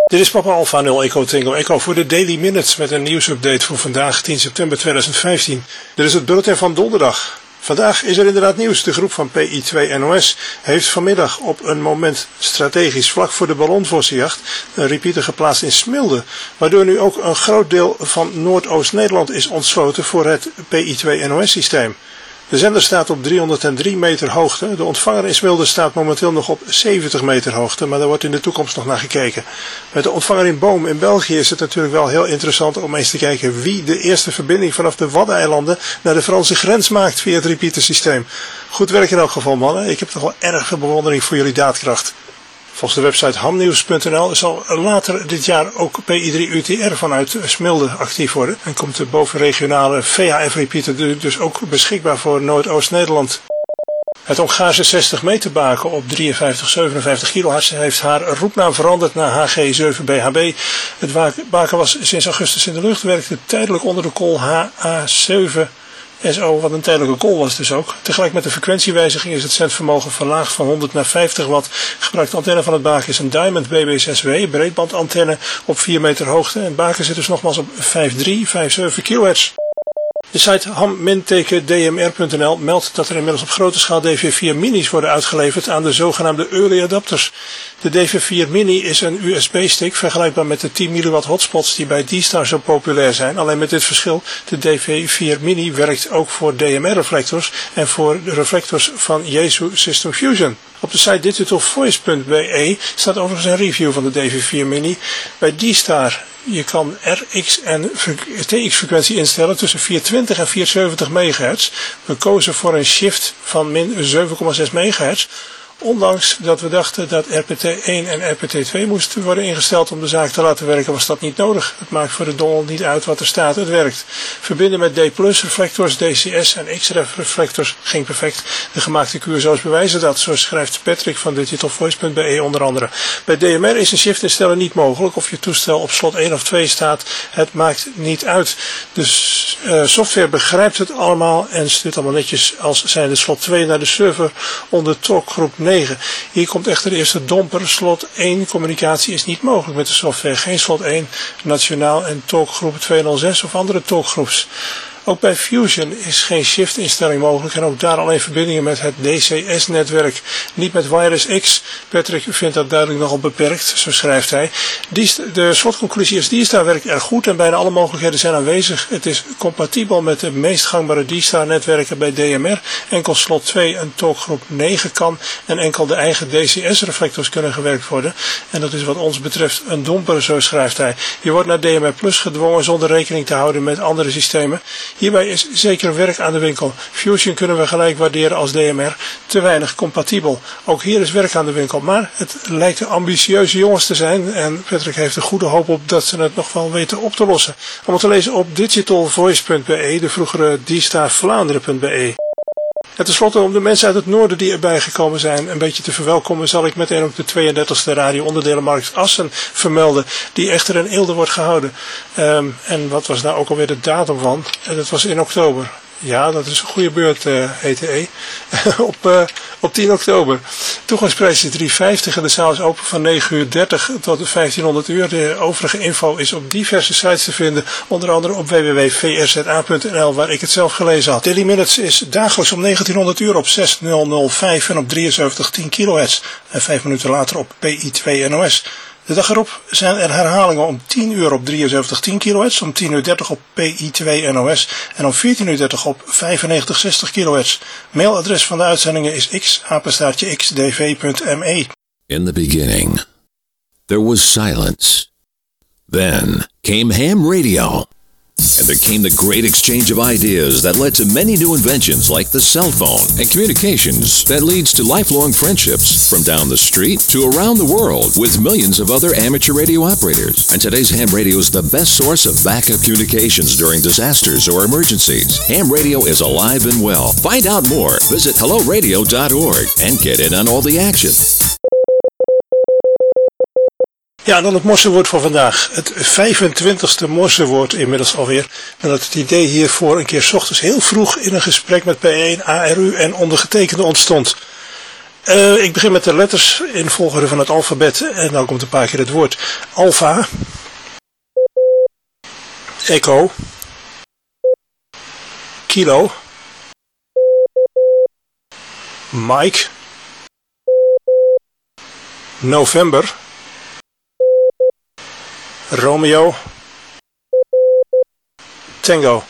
Dit is Papa Alpha 0 Echo Tango Echo voor de Daily Minutes met een nieuwsupdate voor vandaag 10 september 2015. Dit is het bulletin van donderdag. Vandaag is er inderdaad nieuws. De groep van PI2 NOS heeft vanmiddag op een moment strategisch vlak voor de ballonvossenjacht een repeater geplaatst in Smilde, waardoor nu ook een groot deel van Noordoost-Nederland is ontsloten voor het PI2 NOS systeem. De zender staat op 303 meter hoogte. De ontvanger in Smilde staat momenteel nog op 70 meter hoogte, maar daar wordt in de toekomst nog naar gekeken. Met de ontvanger in Boom in België is het natuurlijk wel heel interessant om eens te kijken wie de eerste verbinding vanaf de Waddeneilanden naar de Franse grens maakt via het repeatersysteem. Goed werk in elk geval, mannen. Ik heb toch wel erg veel bewondering voor jullie daadkracht. Volgens de website hamnieuws.nl zal later dit jaar ook PI3UTR vanuit Smilde actief worden. En komt de bovenregionale VHF-repeater dus ook beschikbaar voor Noordoost-Nederland. Het Hongaarse 60 meter baken op 53-57 kHz heeft haar roepnaam veranderd naar HG7BHB. Het baken was sinds augustus in de lucht, werkte tijdelijk onder de call HA7. SO, wat een tijdelijke call was dus ook. Tegelijk met de frequentiewijziging is het zendvermogen verlaagd van 100 naar 50 watt. Gebruikte antenne van het baken is een Diamond BB6W, breedbandantenne op 4 meter hoogte. En het baken zit dus nogmaals op 5,357 kHz. De site ham-dmr.nl meldt dat er inmiddels op grote schaal DV4 minis worden uitgeleverd aan de zogenaamde early adapters. De DV4 mini is een USB-stick vergelijkbaar met de 10 mW hotspots die bij D-Star zo populair zijn. Alleen met dit verschil, de DV4 mini werkt ook voor DMR-reflectors en voor de reflectors van Yaesu System Fusion. Op de site digitalvoice.be staat overigens een review van de DV4 mini. Bij D-Star, je kan RX en TX frequentie instellen tussen 420 en 470 MHz. We kozen voor een shift van min 7,6 MHz. Ondanks dat we dachten dat RPT1 en RPT2 moesten worden ingesteld om de zaak te laten werken, was dat niet nodig. Het maakt voor de dongel niet uit wat er staat, het werkt. Verbinden met D+ reflectors, DCS en XRF reflectors ging perfect. De gemaakte QSO's bewijzen dat, zo schrijft Patrick van digitalvoice.be onder andere. Bij DMR is een shift instellen niet mogelijk. Of je toestel op slot 1 of 2 staat, het maakt niet uit. De software begrijpt het allemaal en stuurt allemaal netjes als zijnde slot 2 naar de server onder talkgroep 9. Hier komt echter de eerste domper. Slot 1 communicatie is niet mogelijk met de software. Geen slot 1 nationaal en talkgroep 206 of andere talkgroeps. Ook bij Fusion is geen shift-instelling mogelijk en ook daar alleen verbindingen met het DCS-netwerk. Niet met Wireless X. Patrick vindt dat duidelijk nogal beperkt, zo schrijft hij. De slotconclusie is D-Star werkt erg goed en bijna alle mogelijkheden zijn aanwezig. Het is compatibel met de meest gangbare D-Star-netwerken bij DMR. Enkel slot 2 en talkgroep 9 kan en enkel de eigen DCS-reflectors kunnen gewerkt worden. En dat is wat ons betreft een domper, zo schrijft hij. Je wordt naar DMR Plus gedwongen zonder rekening te houden met andere systemen. Hierbij is zeker werk aan de winkel. Fusion kunnen we gelijk waarderen als DMR. Te weinig compatibel. Ook hier is werk aan de winkel. Maar het lijkt ambitieuze jongens te zijn. En Patrick heeft er goede hoop op dat ze het nog wel weten op te lossen. Om het te lezen op digitalvoice.be, de vroegere dstarvlaanderen.be. En tenslotte, om de mensen uit het noorden die erbij gekomen zijn een beetje te verwelkomen, zal ik meteen ook de 32e radio-onderdelenmarkt Assen vermelden, die echter in Eelde wordt gehouden. En wat was nou ook alweer de datum van? Dat was in oktober. Ja, dat is een goede beurt, ETE. op 10 oktober. Toegangsprijs is €3,50 en de zaal is open van 9:30 tot 1500 uur. De overige info is op diverse sites te vinden, onder andere op www.vrza.nl, waar ik het zelf gelezen had. Daily Minutes is dagelijks om 1900 uur op 6005 en op 7310 kHz. En 5 minuten later op PI2 NOS. De dag erop zijn er herhalingen om 10 uur op 7310 kHz, om 10:30 op PI2 NOS en om 14:30 op 9560 kHz. Mailadres van de uitzendingen is x@xdv.me. In the beginning, there was silence. Then came ham radio. And there came the great exchange of ideas that led to many new inventions like the cell phone and communications that leads to lifelong friendships from down the street to around the world with millions of other amateur radio operators. And today's ham radio is the best source of backup communications during disasters or emergencies. Ham radio is alive and well. Find out more. Visit helloradio.org and get in on all the action. Ja, dan het morsewoord voor vandaag. Het 25e morsewoord inmiddels alweer. En dat het idee hiervoor een keer 's ochtends heel vroeg in een gesprek met P1, ARU en ondergetekende ontstond. Ik begin met de letters in volgorde van het alfabet en dan komt een paar keer het woord. Alpha, Echo, Kilo, Mike, November, Romeo, Tango.